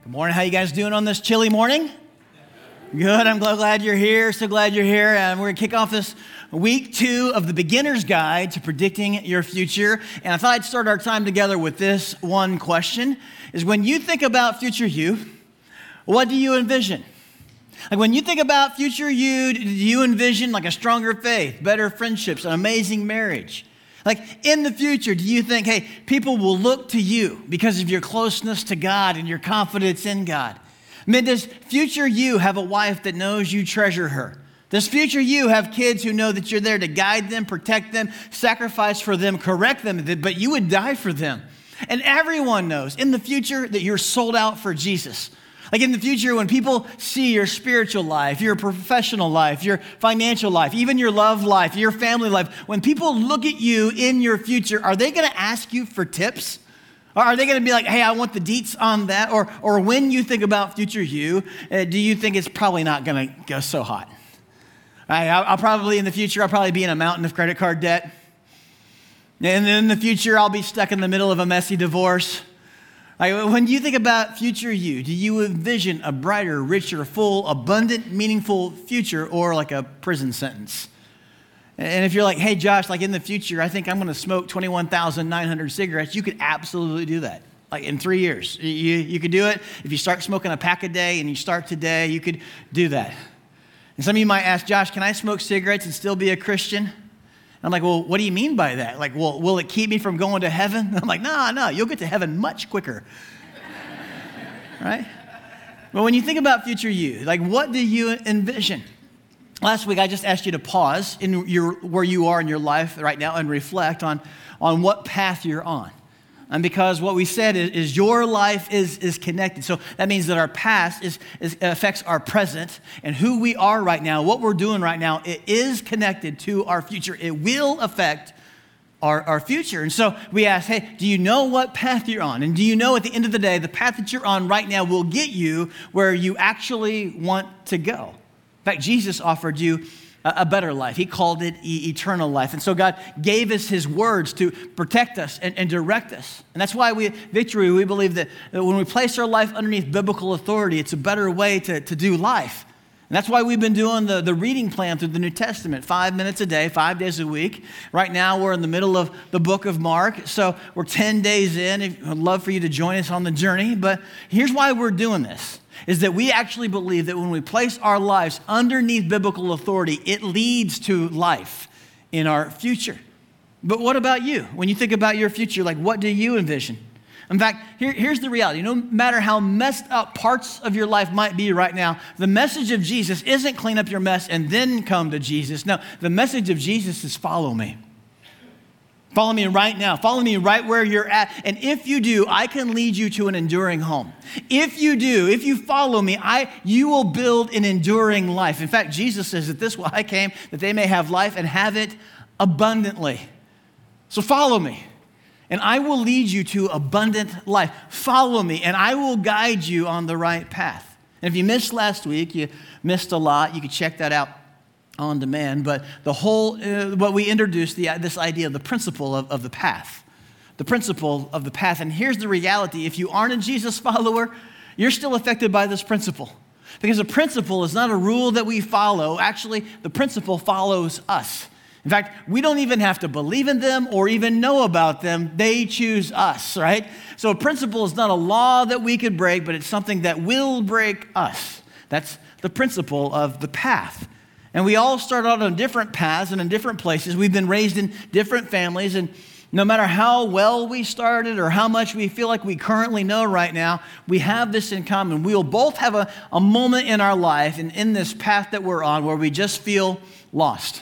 Good morning. How you guys doing on this chilly morning? Good. I'm glad you're here. So glad you're here. And we're going to kick off this week 2 of the Beginner's Guide to Predicting Your Future. And I thought I'd start our time together with this one question, is when you think about future you, what do you envision? Like when you think about future you, do you envision like a stronger faith, better friendships, an amazing marriage? Like in the future, do you think, hey, people will look to you because of your closeness to God and your confidence in God? I mean, does future you have a wife that knows you treasure her? Does future you have kids who know that you're there to guide them, protect them, sacrifice for them, correct them, but you would die for them? And everyone knows in the future that you're sold out for Jesus. Like in the future, when people see your spiritual life, your professional life, your financial life, even your love life, your family life, when people look at you in your future, are they going to ask you for tips? Or are they going to be like, hey, I want the deets on that? Or when you think about future you, do you think it's probably not going to go so hot? I'll probably, in the future, I'll probably be in a mountain of credit card debt. And in the future, I'll be stuck in the middle of a messy divorce. When you think about future you, do you envision a brighter, richer, full, abundant, meaningful future, or like a prison sentence? And if you're like, hey, Josh, like in the future, I think I'm going to smoke 21,900 cigarettes, you could absolutely do that. Like in 3 years, you could do it. If you start smoking a pack a day and you start today, you could do that. And some of you might ask, Josh, can I smoke cigarettes and still be a Christian? I'm like, well, what do you mean by that? Like, well, will it keep me from going to heaven? I'm like, no, you'll get to heaven much quicker. Right? But when you think about future you, like what do you envision? Last week, I just asked you to pause in where you are in your life right now and reflect on what path you're on. And because what we said is your life is connected. So that means that our past affects our present, and who we are right now, what we're doing right now, it is connected to our future. It will affect our future. And so we ask, hey, do you know what path you're on? And do you know at the end of the day, the path that you're on right now will get you where you actually want to go? In fact, Jesus offered you a better life. He called it eternal life. And so God gave us his words to protect us and direct us. And that's why Victory, we believe that when we place our life underneath biblical authority, it's a better way to do life. And that's why we've been doing the reading plan through the New Testament, 5 minutes a day, 5 days a week. Right now, we're in the middle of the book of Mark. So we're 10 days in. I'd love for you to join us on the journey. But here's why we're doing this. Is that we actually believe that when we place our lives underneath biblical authority, it leads to life in our future. But what about you? When you think about your future, like what do you envision? In fact, here's the reality. No matter how messed up parts of your life might be right now, the message of Jesus isn't clean up your mess and then come to Jesus. No, the message of Jesus is follow me. Follow me right now. Follow me right where you're at. And if you do, I can lead you to an enduring home. If you follow me, you will build an enduring life. In fact, Jesus says that this is why I came, that they may have life and have it abundantly. So follow me, and I will lead you to abundant life. Follow me, and I will guide you on the right path. And if you missed last week, you missed a lot. You can check that out on demand, but the whole, what we introduced, this idea of the principle of the path. The principle of the path. And here's the reality. If you aren't a Jesus follower, you're still affected by this principle. Because the principle is not a rule that we follow. Actually, the principle follows us. In fact, we don't even have to believe in them or even know about them. They choose us, right? So a principle is not a law that we could break, but it's something that will break us. That's the principle of the path. And we all start out on different paths and in different places. We've been raised in different families, and no matter how well we started or how much we feel like we currently know right now, we have this in common. We will both have a moment in our life and in this path that we're on where we just feel lost.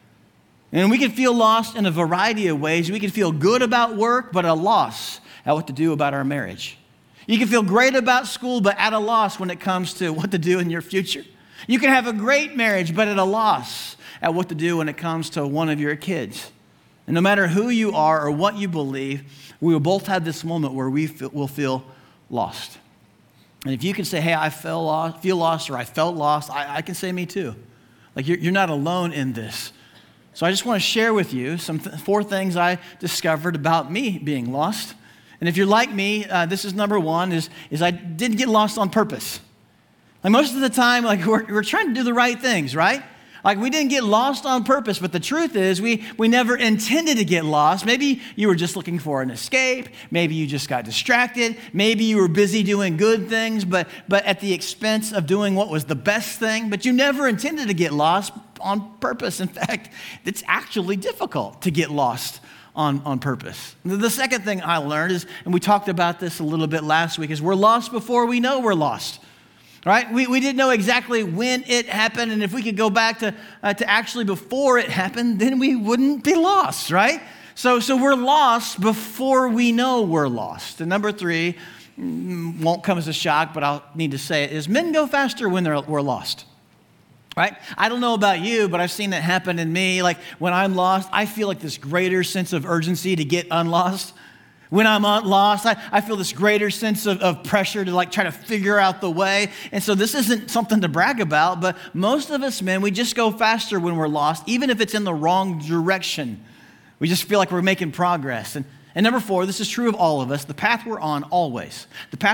And we can feel lost in a variety of ways. We can feel good about work, but at a loss at what to do about our marriage. You can feel great about school, but at a loss when it comes to what to do in your future. You can have a great marriage, but at a loss at what to do when it comes to one of your kids. And no matter who you are or what you believe, we will both have this moment where will feel lost. And if you can say, hey, I feel lost, or I felt lost, I can say me too. Like you're not alone in this. So I just want to share with you 4 things I discovered about me being lost And if you're like me, this is number one, is I didn't get lost on purpose. Like most of the time, like we're trying to do the right things, right? Like we didn't get lost on purpose, but the truth is we never intended to get lost. Maybe you were just looking for an escape. Maybe you just got distracted. Maybe you were busy doing good things, but at the expense of doing what was the best thing. But you never intended to get lost on purpose. In fact, it's actually difficult to get lost on purpose. The second thing I learned is, and we talked about this a little bit last week, is we're lost before we know we're lost. Right? We didn't know exactly when it happened, and if we could go back to actually before it happened, then we wouldn't be lost, right? So we're lost before we know we're lost. And number three, won't come as a shock, but I'll need to say it, is men go faster when we're lost. Right? I don't know about you, but I've seen that happen in me. Like when I'm lost, I feel like this greater sense of urgency to get unlost. When I'm lost, I feel this greater sense of pressure to like try to figure out the way. And so this isn't something to brag about, but most of us men, we just go faster when we're lost, even if it's in the wrong direction. We just feel like we're making progress. And number four, this is true of all of us. The path we're on always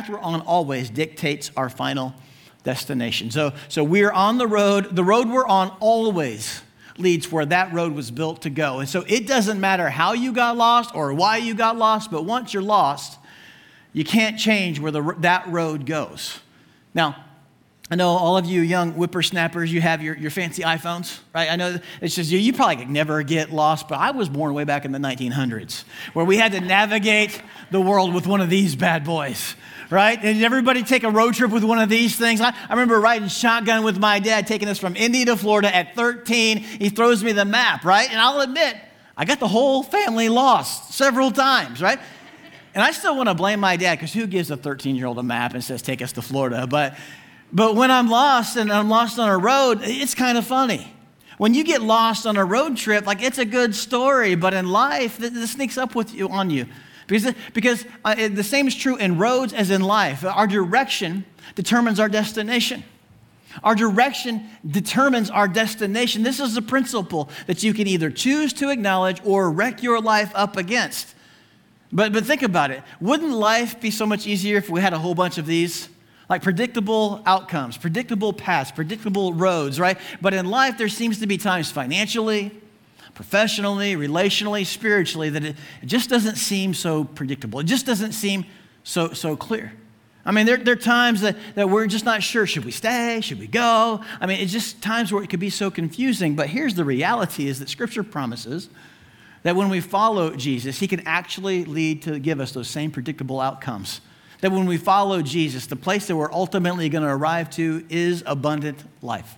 dictates our final destination. So we're on the road we're on always leads where that road was built to go. And so it doesn't matter how you got lost or why you got lost, but once you're lost, you can't change where that road goes. Now, I know all of you young whippersnappers, you have your fancy iPhones, right? I know it's just you probably could never get lost, but I was born way back in the 1900s where we had to navigate the world with one of these bad boys. Right? And everybody take a road trip with one of these things. I remember riding shotgun with my dad, taking us from Indy to Florida at 13. He throws me the map, right? And I'll admit, I got the whole family lost several times, right? And I still want to blame my dad, because who gives a 13-year-old a map and says, take us to Florida? But when I'm lost and I'm lost on a road, it's kind of funny. When you get lost on a road trip, like it's a good story, but in life, this sneaks up on you. Because the same is true in roads as in life. Our direction determines our destination. Our direction determines our destination. This is a principle that you can either choose to acknowledge or wreck your life up against. But think about it. Wouldn't life be so much easier if we had a whole bunch of these? Like predictable outcomes, predictable paths, predictable roads, right? But in life, there seems to be times financially, professionally, relationally, spiritually, that it just doesn't seem so predictable. It just doesn't seem so clear. I mean, there are times that we're just not sure. Should we stay? Should we go? I mean, it's just times where it could be so confusing. But here's the reality is that Scripture promises that when we follow Jesus, He can actually lead to give us those same predictable outcomes. That when we follow Jesus, the place that we're ultimately going to arrive to is abundant life.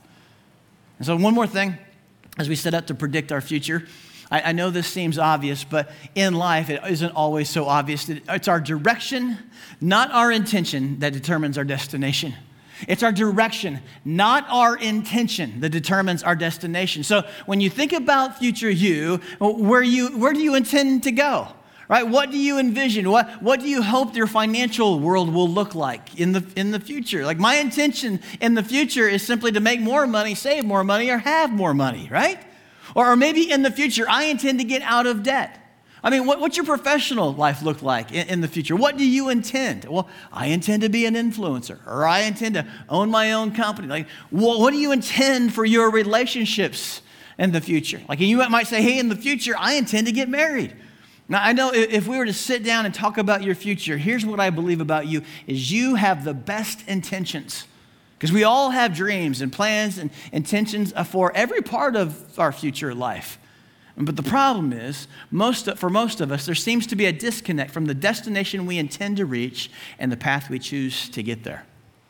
And so one more thing, as we set out to predict our future, I know this seems obvious, but in life, it isn't always so obvious. It's our direction, not our intention, that determines our destination. It's our direction, not our intention, that determines our destination. So when you think about future you, where do you intend to go? Right? What do you envision? What do you hope your financial world will look like in the future? Like my intention in the future is simply to make more money, save more money, or have more money, right? Or maybe in the future, I intend to get out of debt. I mean, what's your professional life look like in the future? What do you intend? Well, I intend to be an influencer, or I intend to own my own company. Like, what do you intend for your relationships in the future? Like, you might say, hey, in the future, I intend to get married. Now, I know if we were to sit down and talk about your future, here's what I believe about you, is you have the best intentions. Because we all have dreams and plans and intentions for every part of our future life. But the problem is, for most of us, there seems to be a disconnect from the destination we intend to reach and the path we choose to get there.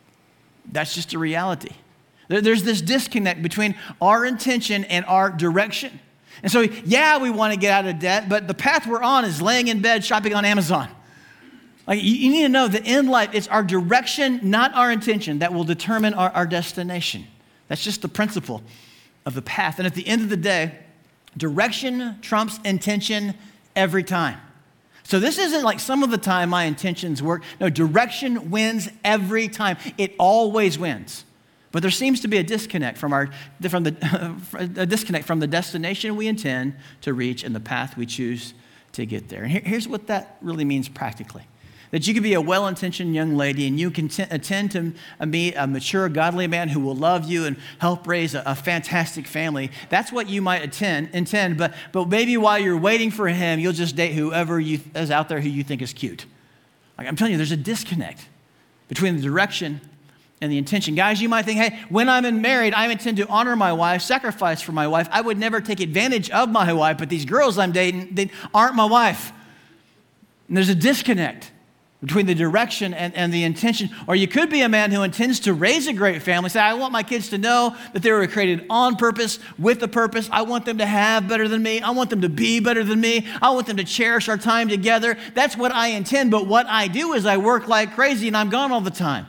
That's just a reality. There's this disconnect between our intention and our direction. And so, yeah, we want to get out of debt, but the path we're on is laying in bed shopping on Amazon. Like you need to know that in life, it's our direction, not our intention, that will determine our destination. That's just the principle of the path. And at the end of the day, direction trumps intention every time. So this isn't like some of the time my intentions work. No, direction wins every time. It always wins. But there seems to be a disconnect from the destination we intend to reach and the path we choose to get there. And here's what that really means practically. That you could be a well-intentioned young lady and you can attend to be a mature, godly man who will love you and help raise a fantastic family. That's what you might intend, but maybe while you're waiting for him, you'll just date whoever is out there who you think is cute. Like I'm telling you, there's a disconnect between the direction and the intention. Guys, you might think, hey, when I'm married, I intend to honor my wife, sacrifice for my wife. I would never take advantage of my wife, but these girls I'm dating, they aren't my wife. And there's a disconnect between the direction and the intention. Or you could be a man who intends to raise a great family. Say, I want my kids to know that they were created on purpose, with a purpose. I want them to have better than me. I want them to be better than me. I want them to cherish our time together. That's what I intend. But what I do is I work like crazy and I'm gone all the time.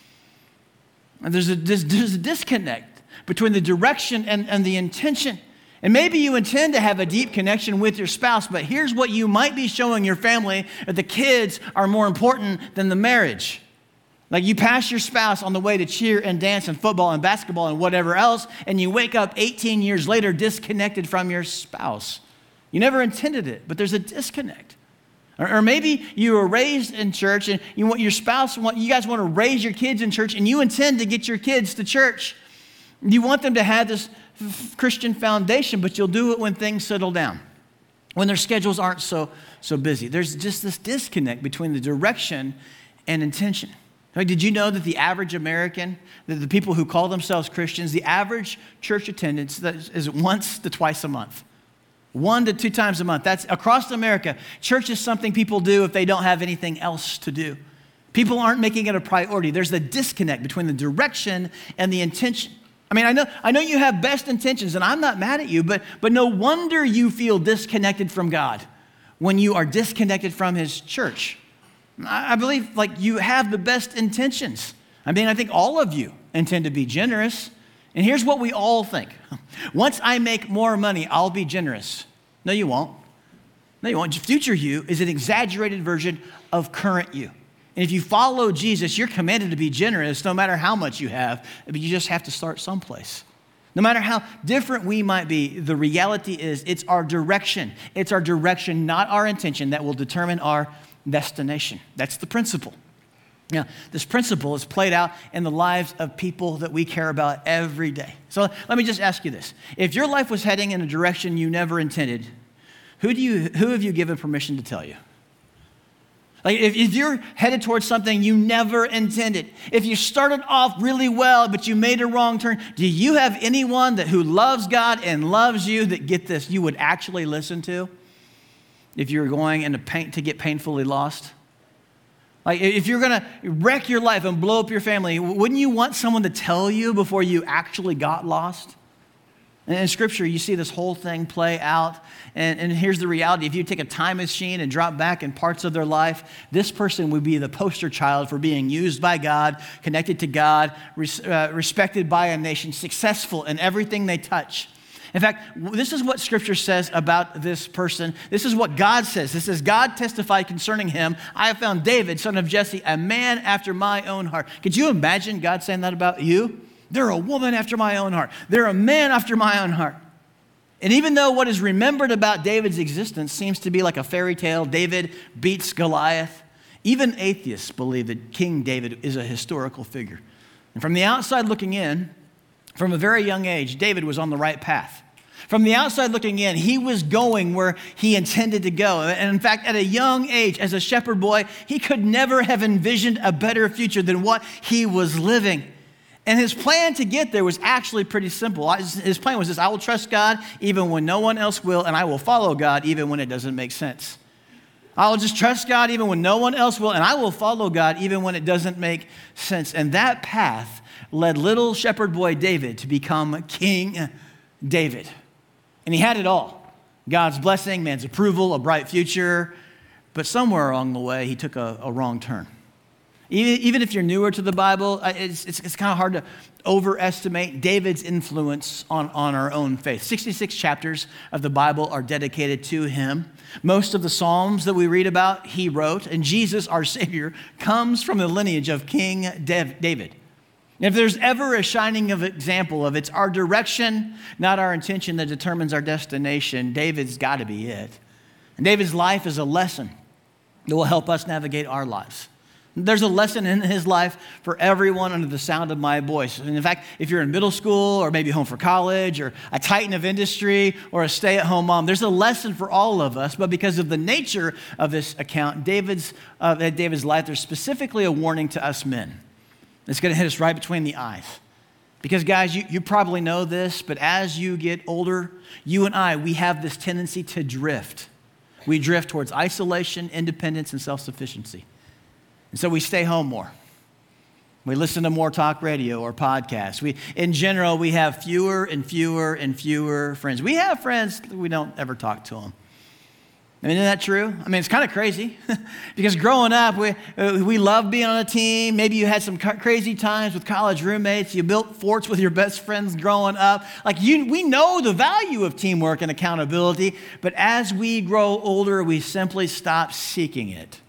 And there's a disconnect between the direction and the intention. And maybe you intend to have a deep connection with your spouse, but here's what you might be showing your family, that the kids are more important than the marriage. Like you pass your spouse on the way to cheer and dance and football and basketball and whatever else, and you wake up 18 years later disconnected from your spouse. You never intended it, but there's a disconnect. Or maybe you were raised in church and you want your spouse, you guys want to raise your kids in church and you intend to get your kids to church. You want them to have this Christian foundation, but you'll do it when things settle down, when their schedules aren't so busy. There's just this disconnect between the direction and intention. Like, did you know that the average American, that the people who call themselves Christians, the average church attendance is once to twice a month? 1 to 2 times a month. That's across America. Church is something people do if they don't have anything else to do. People aren't making it a priority. There's the disconnect between the direction and the intention. I mean, I know you have best intentions, and I'm not mad at you, but no wonder you feel disconnected from God when you are disconnected from his church. I believe like you have the best intentions. I mean, I think all of you intend to be generous. And here's what we all think. Once I make more money, I'll be generous. No, you won't. No, you won't. Future you is an exaggerated version of current you. And if you follow Jesus, you're commanded to be generous no matter how much you have, but you just have to start someplace. No matter how different we might be, the reality is it's our direction. It's our direction, not our intention, that will determine our destination. That's the principle. Now, this principle is played out in the lives of people that we care about every day. So let me just ask you this. If your life was heading in a direction you never intended, who have you given permission to tell you? Like if you're headed towards something you never intended, if you started off really well, but you made a wrong turn, do you have anyone who loves God and loves you that, get this, you would actually listen to if you were going to get painfully lost? Like if you're going to wreck your life and blow up your family, wouldn't you want someone to tell you before you actually got lost? And in Scripture, you see this whole thing play out. And here's the reality. If you take a time machine and drop back in parts of their life, this person would be the poster child for being used by God, connected to God, respected by a nation, successful in everything they touch. In fact, this is what Scripture says about this person. This is what God says. This is God testified concerning him. I have found David, son of Jesse, a man after my own heart. Could you imagine God saying that about you? They're a woman after my own heart. They're a man after my own heart. And even though what is remembered about David's existence seems to be like a fairy tale, David beats Goliath, even atheists believe that King David is a historical figure. And from the outside looking in, from a very young age, David was on the right path. From the outside looking in, he was going where he intended to go. And in fact, at a young age, as a shepherd boy, he could never have envisioned a better future than what he was living. And his plan to get there was actually pretty simple. His plan was this: I will trust God even when no one else will, and I will follow God even when it doesn't make sense. I will just trust God even when no one else will, and I will follow God even when it doesn't make sense. And that path led little shepherd boy David to become King David. And he had it all: God's blessing, man's approval, a bright future. But somewhere along the way, he took a wrong turn. Even if you're newer to the Bible, it's kind of hard to overestimate David's influence on our own faith. 66 chapters of the Bible are dedicated to him. Most of the Psalms that we read about, he wrote. And Jesus, our Savior, comes from the lineage of King David. If there's ever a shining example of it's our direction, not our intention, that determines our destination, David's got to be it. And David's life is a lesson that will help us navigate our lives. There's a lesson in his life for everyone under the sound of my voice. And in fact, if you're in middle school or maybe home for college or a titan of industry or a stay-at-home mom, there's a lesson for all of us. But because of the nature of this account, David's life, there's specifically a warning to us men. It's going to hit us right between the eyes. Because guys, you probably know this, but as you get older, you and I, we have this tendency to drift. We drift towards isolation, independence, and self-sufficiency. And so we stay home more. We listen to more talk radio or podcasts. In general, we have fewer and fewer and fewer friends. We have friends, we don't ever talk to them. I mean, isn't that true? I mean, it's kind of crazy because growing up, we loved being on a team. Maybe you had some crazy times with college roommates. You built forts with your best friends growing up. We know the value of teamwork and accountability, but as we grow older, we simply stop seeking it.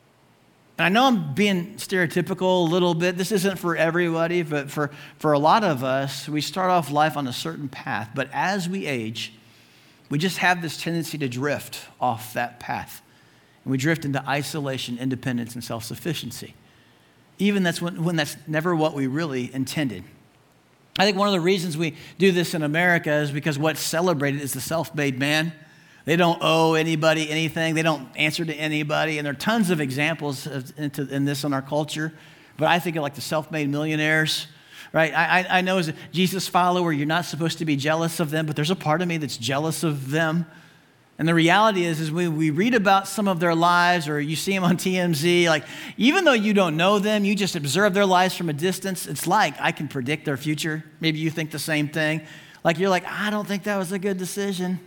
And I know I'm being stereotypical a little bit. This isn't for everybody, but for a lot of us, we start off life on a certain path. But as we age, we just have this tendency to drift off that path. And we drift into isolation, independence, and self-sufficiency. Even when that's never what we really intended. I think one of the reasons we do this in America is because what's celebrated is the self-made man. They don't owe anybody anything. They don't answer to anybody. And there are tons of examples in this in our culture. But I think of like the self-made millionaires, right? I know as a Jesus follower, you're not supposed to be jealous of them, but there's a part of me that's jealous of them. And the reality is when we read about some of their lives or you see them on TMZ, like even though you don't know them, you just observe their lives from a distance, it's like I can predict their future. Maybe you think the same thing. Like you're like, I don't think that was a good decision.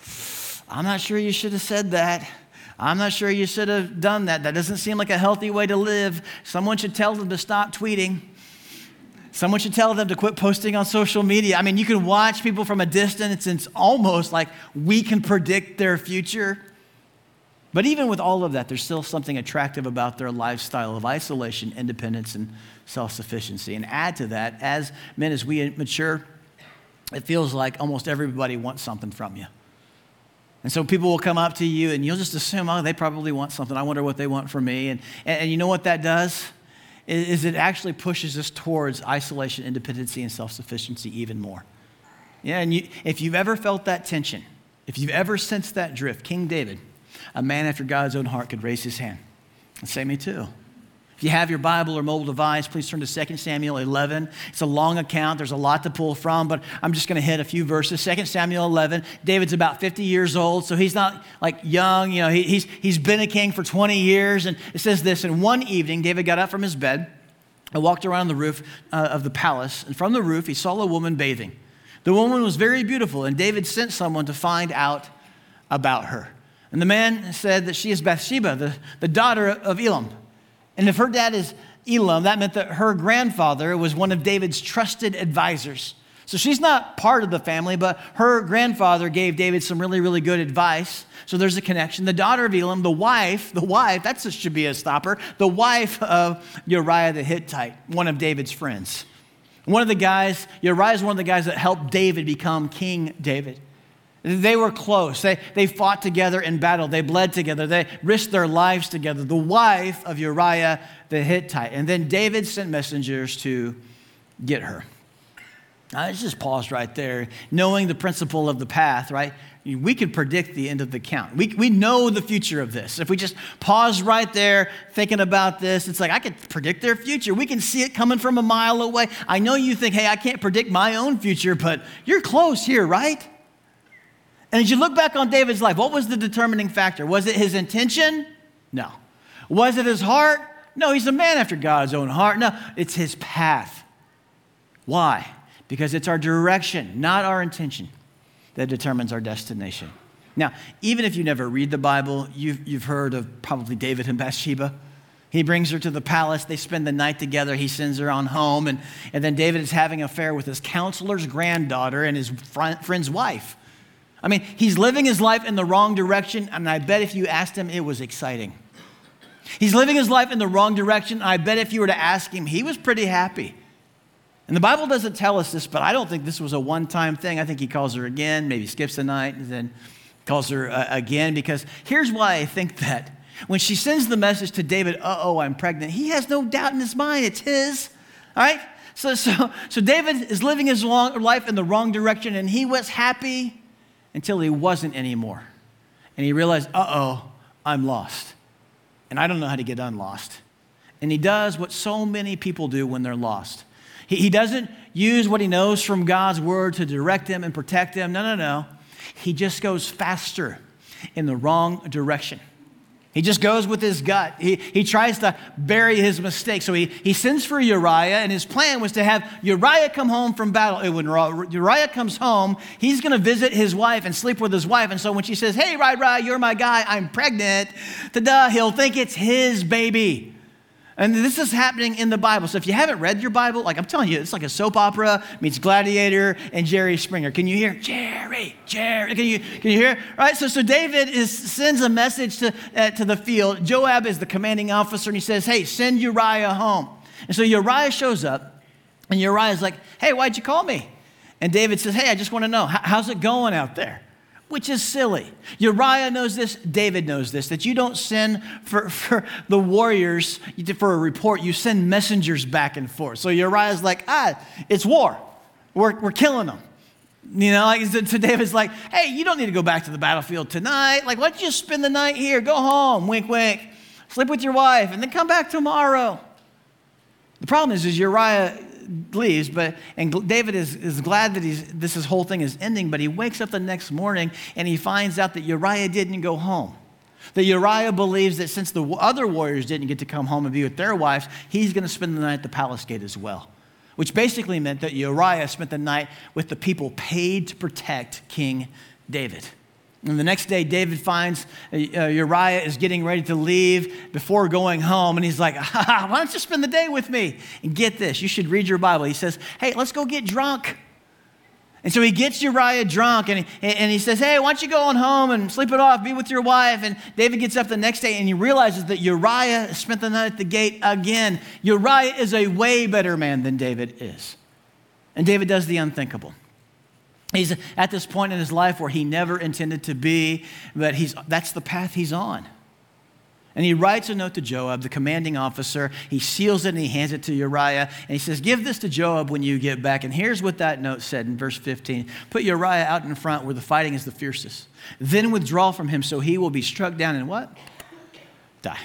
I'm not sure you should have said that. I'm not sure you should have done that. That doesn't seem like a healthy way to live. Someone should tell them to stop tweeting. Someone should tell them to quit posting on social media. I mean, you can watch people from a distance. It's almost like we can predict their future. But even with all of that, there's still something attractive about their lifestyle of isolation, independence, and self-sufficiency. And add to that, as men, as we mature, it feels like almost everybody wants something from you. And so people will come up to you and you'll just assume, oh, they probably want something. I wonder what they want from me. And you know what that does? Is it actually pushes us towards isolation, independency, and self-sufficiency even more. Yeah, and if you've ever felt that tension, if you've ever sensed that drift, King David, a man after God's own heart, could raise his hand and say, me too. If you have your Bible or mobile device, please turn to 2 Samuel 11. It's a long account. There's a lot to pull from, but I'm just going to hit a few verses. 2 Samuel 11, David's about 50 years old, so he's not like young. You know, he's been a king for 20 years, and it says this, and one evening, David got up from his bed and walked around the roof of the palace, and from the roof, he saw a woman bathing. The woman was very beautiful, and David sent someone to find out about her. And the man said that she is Bathsheba, the daughter of Elam. And if her dad is Elam, that meant that her grandfather was one of David's trusted advisors. So she's not part of the family, but her grandfather gave David some really, really good advice. So there's a connection. The daughter of Elam, the wife, that should be a stopper, the wife of Uriah the Hittite, one of David's friends. Uriah is one of the guys that helped David become King David. They were close. They fought together in battle. They bled together. They risked their lives together. The wife of Uriah the Hittite. And then David sent messengers to get her. Now, let's just pause right there. Knowing the principle of the path, right? We could predict the end of the count. We know the future of this. If we just pause right there thinking about this, it's like I could predict their future. We can see it coming from a mile away. I know you think, hey, I can't predict my own future, but you're close here, right? And as you look back on David's life, what was the determining factor? Was it his intention? No. Was it his heart? No, he's a man after God's own heart. No, it's his path. Why? Because it's our direction, not our intention, that determines our destination. Now, even if you never read the Bible, you've heard of probably David and Bathsheba. He brings her to the palace. They spend the night together. He sends her on home. And then David is having an affair with his counselor's granddaughter and his friend's wife. I mean, he's living his life in the wrong direction, and I bet if you asked him, it was exciting. He's living his life in the wrong direction, and I bet if you were to ask him, he was pretty happy. And the Bible doesn't tell us this, but I don't think this was a one-time thing. I think he calls her again, maybe skips the night, and then Calls her again, because here's why I think that. When she sends the message to David, I'm pregnant, he has no doubt in his mind it's his, all right? So David is living his life in the wrong direction, and he was happy until he wasn't anymore. And he realized, I'm lost. And I don't know how to get unlost. And he does what so many people do when they're lost. He doesn't use what he knows from God's word to direct him and protect him. No. He just goes faster in the wrong direction. He just goes with his gut. He tries to bury his mistake. So he sends for Uriah, and his plan was to have Uriah come home from battle. And when Uriah comes home, he's going to visit his wife and sleep with his wife. And so when she says, hey, Uriah, you're my guy, I'm pregnant, he'll think it's his baby. And this is happening in the Bible. So if you haven't read your Bible, like I'm telling you, it's like a soap opera meets Gladiator and Jerry Springer. Can you hear? Jerry. Can you hear? All right, so David sends a message to the field. Joab is the commanding officer, and he says, hey, send Uriah home. And so Uriah shows up, and Uriah's like, hey, why'd you call me? And David says, hey, I just want to know, how's it going out there? Which is silly. Uriah knows this, David knows this, that you don't send for the warriors for a report, you send messengers back and forth. So Uriah's like, it's war. We're killing them. So David's like, hey, you don't need to go back to the battlefield tonight. Like, why don't you just spend the night here? Go home, wink, wink. Sleep with your wife, and then come back tomorrow. The problem is Uriah leaves, and David is glad that this whole thing is ending, but he wakes up the next morning and he finds out that Uriah didn't go home. That Uriah believes that since the other warriors didn't get to come home and be with their wives, he's going to spend the night at the palace gate as well. Which basically meant that Uriah spent the night with the people paid to protect King David. And the next day, David finds Uriah is getting ready to leave before going home. And he's like, why don't you spend the day with me? And get this, you should read your Bible. He says, hey, let's go get drunk. And so he gets Uriah drunk, and he says, hey, why don't you go on home and sleep it off, be with your wife. And David gets up the next day, and he realizes that Uriah spent the night at the gate again. Uriah is a way better man than David is. And David does the unthinkable. He's at this point in his life where he never intended to be, but that's the path he's on. And he writes a note to Joab, the commanding officer. He seals it and he hands it to Uriah. And he says, give this to Joab when you get back. And here's what that note said in verse 15. Put Uriah out in front where the fighting is the fiercest. Then withdraw from him so he will be struck down and what? Die.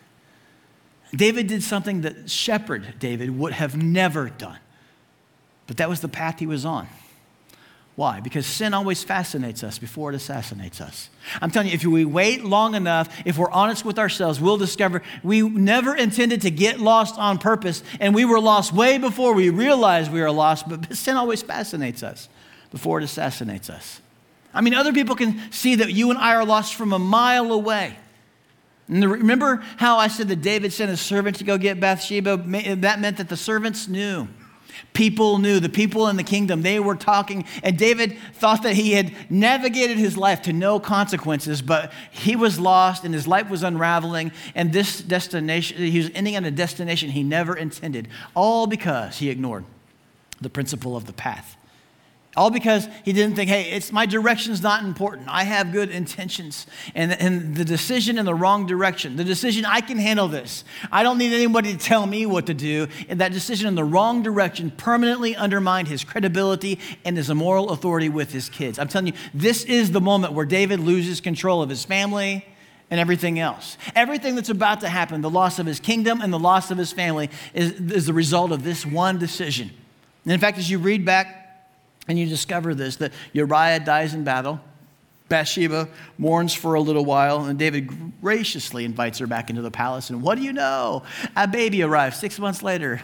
David did something that Shepherd David would have never done. But that was the path he was on. Why? Because sin always fascinates us before it assassinates us. I'm telling you, if we wait long enough, if we're honest with ourselves, we'll discover we never intended to get lost on purpose, and we were lost way before we realized we were lost, but sin always fascinates us before it assassinates us. I mean, other people can see that you and I are lost from a mile away. And remember how I said that David sent his servant to go get Bathsheba? That meant that the servants knew. People knew, the people in the kingdom, they were talking, and David thought that he had navigated his life to no consequences, but he was lost and his life was unraveling, and this destination, he was ending at a destination he never intended, all because he ignored the principle of the path. All because he didn't think, hey, my direction's not important. I have good intentions. And the decision in the wrong direction, the decision, I can handle this. I don't need anybody to tell me what to do. And that decision in the wrong direction permanently undermined his credibility and his moral authority with his kids. I'm telling you, this is the moment where David loses control of his family and everything else. Everything that's about to happen, the loss of his kingdom and the loss of his family is the result of this one decision. And in fact, as you read back, and you discover this, that Uriah dies in battle. Bathsheba mourns for a little while, and David graciously invites her back into the palace. And what do you know? A baby arrives 6 months later.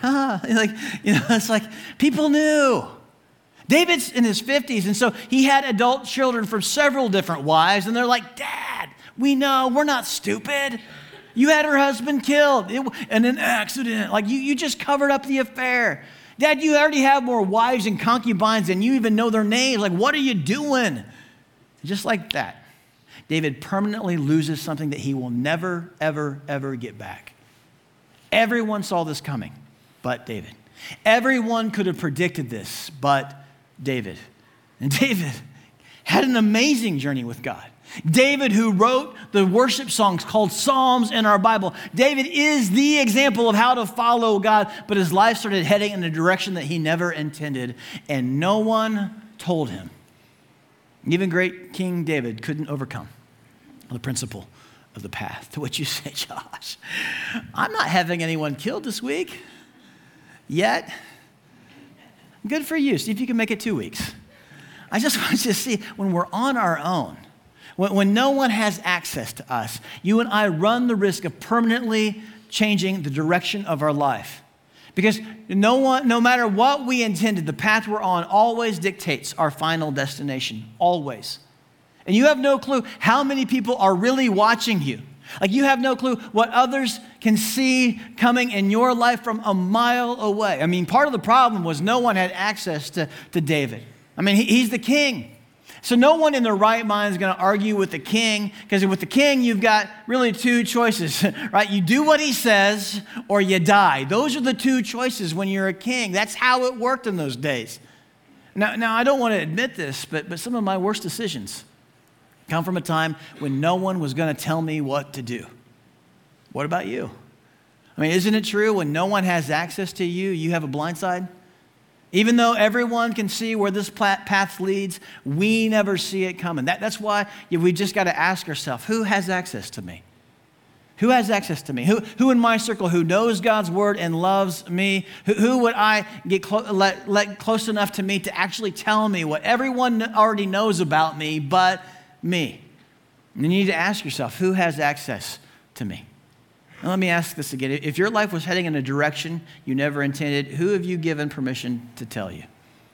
It's like people knew. David's in his 50s, and so he had adult children from several different wives, and they're like, Dad, we know, we're not stupid. You had her husband killed in an accident. Like you just covered up the affair. Dad, you already have more wives and concubines than you even know their names. Like, what are you doing? Just like that, David permanently loses something that he will never, ever, ever get back. Everyone saw this coming, but David. Everyone could have predicted this, but David. And David had an amazing journey with God. David, who wrote the worship songs called Psalms in our Bible. David is the example of how to follow God, but his life started heading in a direction that he never intended, and no one told him. Even great King David couldn't overcome the principle of the path. To which you say, Josh, I'm not having anyone killed this week yet. Good for you. See if you can make it 2 weeks. I just want you to see when we're on our own, when no one has access to us, you and I run the risk of permanently changing the direction of our life. Because no matter what we intended, the path we're on always dictates our final destination, always. And you have no clue how many people are really watching you. Like you have no clue what others can see coming in your life from a mile away. I mean, part of the problem was no one had access to David. I mean, he's the king. So no one in their right mind is going to argue with the king, because with the king, you've got really two choices, right? You do what he says or you die. Those are the two choices when you're a king. That's how it worked in those days. Now I don't want to admit this, but some of my worst decisions come from a time when no one was going to tell me what to do. What about you? I mean, isn't it true when no one has access to you, you have a blind side? Even though everyone can see where this path leads, we never see it coming. That's why we just got to ask ourselves, who has access to me? Who has access to me? Who in my circle who knows God's word and loves me? Who would I get let close enough to me to actually tell me what everyone already knows about me but me? And you need to ask yourself, who has access to me? Now let me ask this again. If your life was heading in a direction you never intended, who have you given permission to tell you?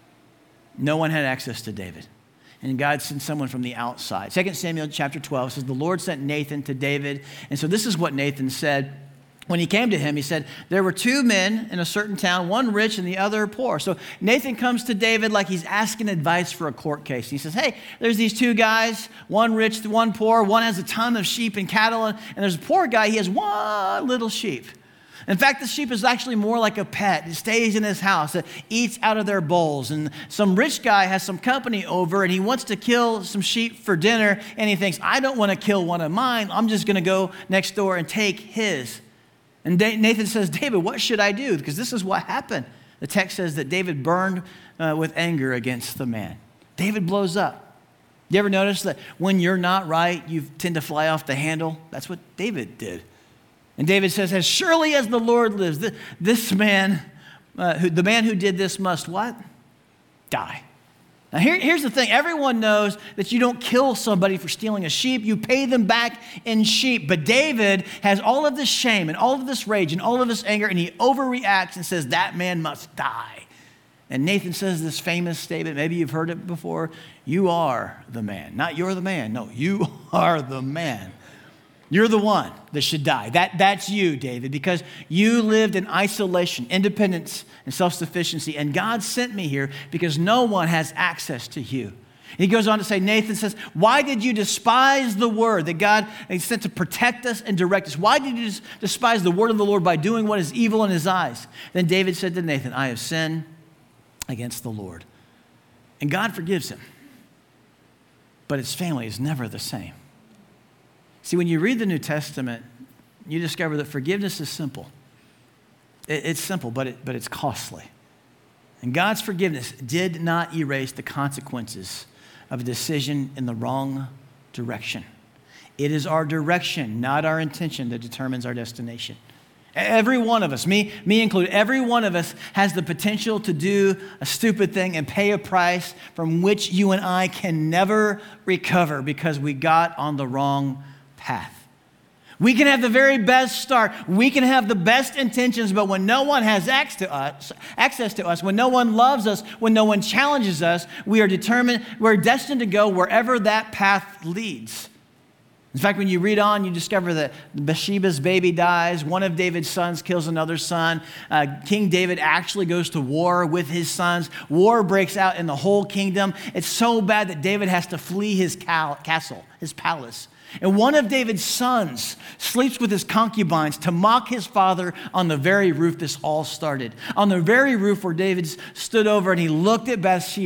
No one had access to David. And God sent someone from the outside. 2 Samuel chapter 12 says, the Lord sent Nathan to David. And so this is what Nathan said. When he came to him, he said, there were two men in a certain town, one rich and the other poor. So Nathan comes to David like he's asking advice for a court case. He says, hey, there's these two guys, one rich, one poor. One has a ton of sheep and cattle, and there's a poor guy. He has one little sheep. In fact, the sheep is actually more like a pet. It stays in his house. It eats out of their bowls. And some rich guy has some company over, and he wants to kill some sheep for dinner, and he thinks, I don't want to kill one of mine. I'm just going to go next door and take his. And Nathan says, David, what should I do? Because this is what happened. The text says that David burned with anger against the man. David blows up. You ever notice that when you're not right, you tend to fly off the handle? That's what David did. And David says, as surely as the Lord lives, this man, the man who did this must what? Die. Now here's the thing. Everyone knows that you don't kill somebody for stealing a sheep. You pay them back in sheep. But David has all of this shame and all of this rage and all of this anger, and he overreacts and says, that man must die. And Nathan says this famous statement, maybe you've heard it before, you are the man. Not you're the man. No, you are the man. You're the one that should die. That's you, David, because you lived in isolation, independence, and self-sufficiency. And God sent me here because no one has access to you. He goes on to say, Nathan says, why did you despise the word that God sent to protect us and direct us? Why did you despise the word of the Lord by doing what is evil in his eyes? Then David said to Nathan, I have sinned against the Lord. And God forgives him. But his family is never the same. See, when you read the New Testament, you discover that forgiveness is simple. It's simple, but it's costly. And God's forgiveness did not erase the consequences of a decision in the wrong direction. It is our direction, not our intention, that determines our destination. Every one of us, me included, every one of us has the potential to do a stupid thing and pay a price from which you and I can never recover because we got on the wrong path. We can have the very best start. We can have the best intentions, but when no one has access to us, when no one loves us, when no one challenges us, we're destined to go wherever that path leads. In fact, when you read on, you discover that Bathsheba's baby dies. One of David's sons kills another son. King David actually goes to war with his sons. War breaks out in the whole kingdom. It's so bad that David has to flee his castle, his palace. And one of David's sons sleeps with his concubines to mock his father on the very roof this all started. On the very roof where David stood over and he looked at Bathsheba.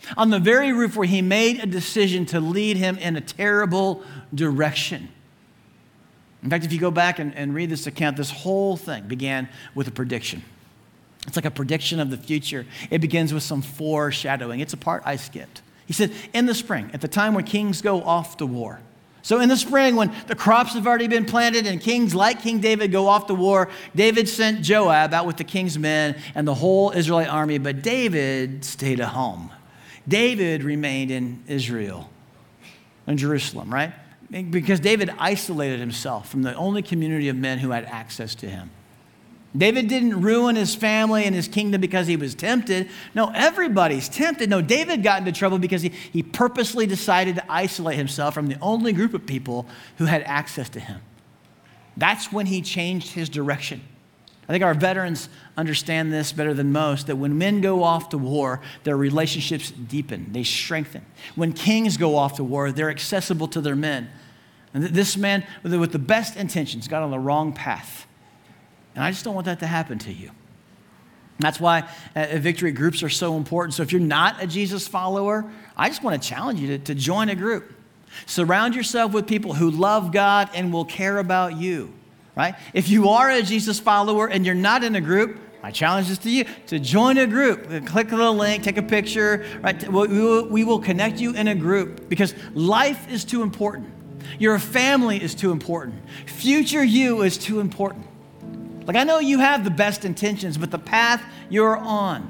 on the very roof where he made a decision to lead him in a terrible direction. In fact, if you go back and read this account, this whole thing began with a prediction. It's like a prediction of the future. It begins with some foreshadowing. It's a part I skipped. He said, in the spring, at the time when kings go off to war. So in the spring, when the crops have already been planted and kings like King David go off to war, David sent Joab out with the king's men and the whole Israelite army, but David stayed at home. David remained in Israel, in Jerusalem, right? Because David isolated himself from the only community of men who had access to him. David didn't ruin his family and his kingdom because he was tempted. No, everybody's tempted. No, David got into trouble because he purposely decided to isolate himself from the only group of people who had access to him. That's when he changed his direction. I think our veterans understand this better than most, that when men go off to war, their relationships deepen, they strengthen. When kings go off to war, they're accessible to their men. And this man, with the best intentions, got on the wrong path. And I just don't want that to happen to you. That's why victory groups are so important. So if you're not a Jesus follower, I just want to challenge you to join a group. Surround yourself with people who love God and will care about you, right? If you are a Jesus follower and you're not in a group, my challenge is to you to join a group. Click the link, take a picture, right? We will connect you in a group because life is too important. Your family is too important. Future you is too important. Like, I know you have the best intentions, but the path you're on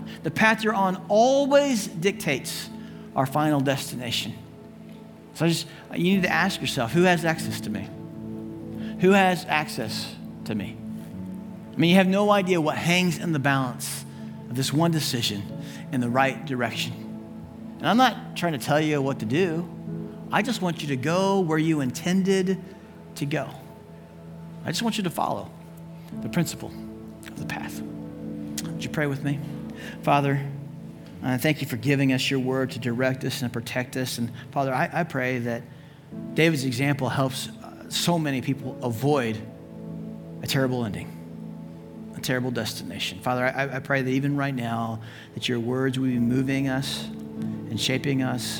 always dictates our final destination. So you need to ask yourself, who has access to me? Who has access to me? I mean, you have no idea what hangs in the balance of this one decision in the right direction. And I'm not trying to tell you what to do. I just want you to go where you intended to go. I just want you to follow the principle of the path. Would you pray with me? Father, I thank you for giving us your word to direct us and protect us. And Father, I pray that David's example helps so many people avoid a terrible ending, a terrible destination. Father, I pray that even right now that your words will be moving us and shaping us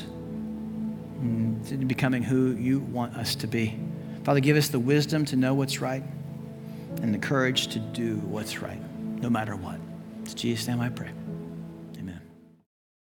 into becoming who you want us to be. Father, give us the wisdom to know what's right and the courage to do what's right, no matter what. In Jesus' name I pray.